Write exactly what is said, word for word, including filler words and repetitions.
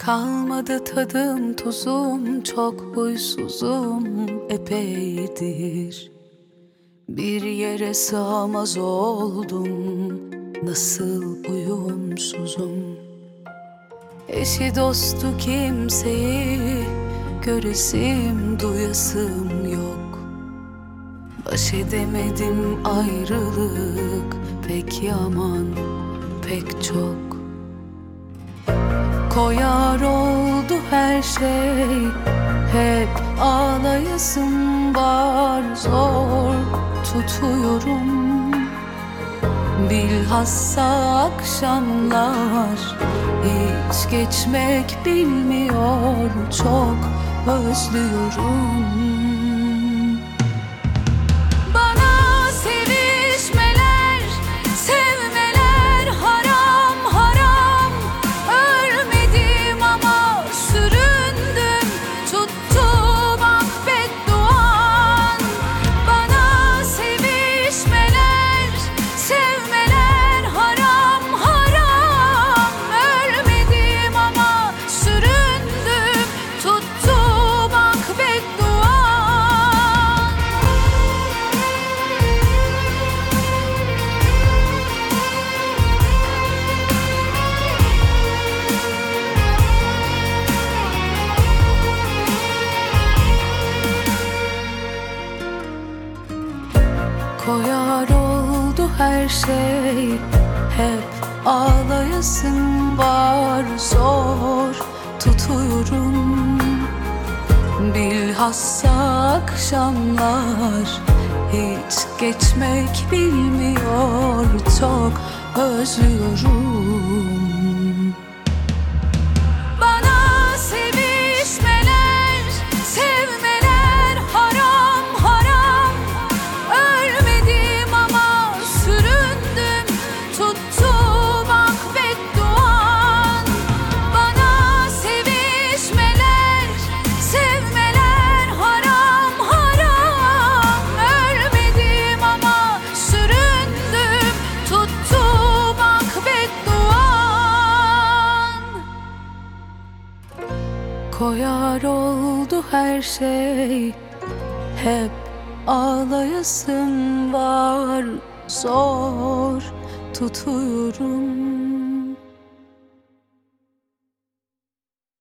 Kalmadı tadım tuzum, çok huysuzum epeydir. Bir yere sığamaz oldum, nasıl uyumsuzum. Eşi dostu kimseyi göresim duyasım yok. Baş edemedim ayrılık, pek yaman pek çok. Koyar oldu her şey, hep ağlayasım var, zor tutuyorum. Bilhassa akşamlar hiç geçmek bilmiyor, çok özlüyorum. Koyar oldu her şey, hep ağlayasım var, zor tutuyorum. Bilhassa akşamlar hiç geçmek bilmiyor, çok özlüyorum. Koyar oldu her şey, hep ağlayasım var, zor tutuyorum.